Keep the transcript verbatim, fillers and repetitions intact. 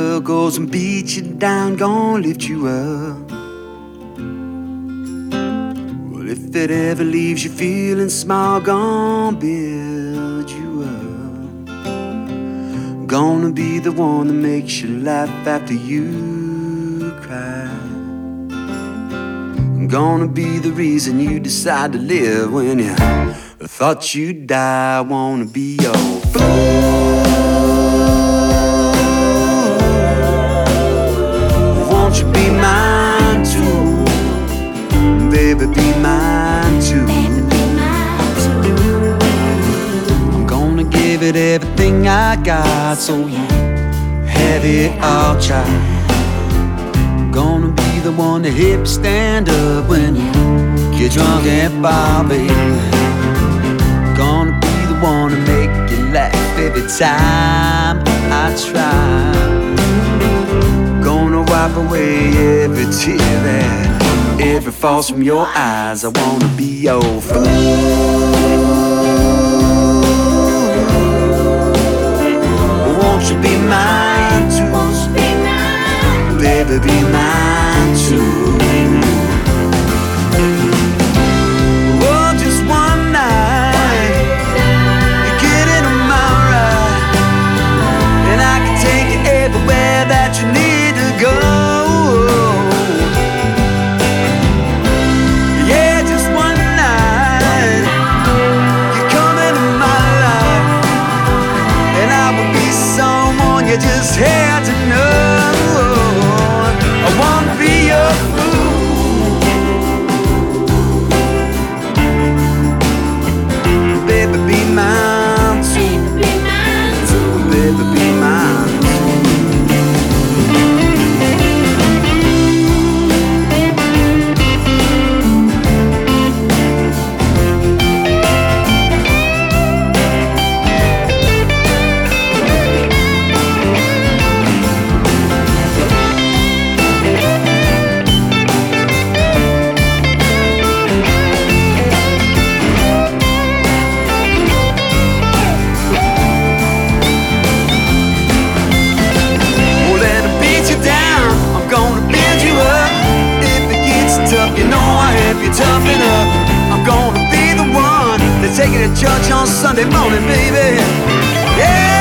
world goes and beats you down, gonna lift you up. Well, if it ever leaves you feeling small, gonna build you up. Gonna be the one that makes you laugh after you cry. Gonna be the reason you decide to live when you thought you'd die. Wanna be your fool. Won't you be mine too? Baby, be mine too. I'm gonna give it everything I got, so you have it all, child. Gonna be the one to help you stand up when you get drunk and bar, baby. Gonna be the one to make you laugh every time I try. Gonna wipe away every tear that ever falls from your eyes. I wanna be your fool. Won't you be mine too? Baby, be mine too. Oh, just one night, you get into my ride, and I can take you everywhere that you need to go. Yeah, just one night, you come into my life, and I will be someone you just had to know. I wanna be your fool. Baby, be mine too. Baby, be mine too. Toughen up, I'm gonna be the one that's taking a church on Sunday morning, baby. Yeah.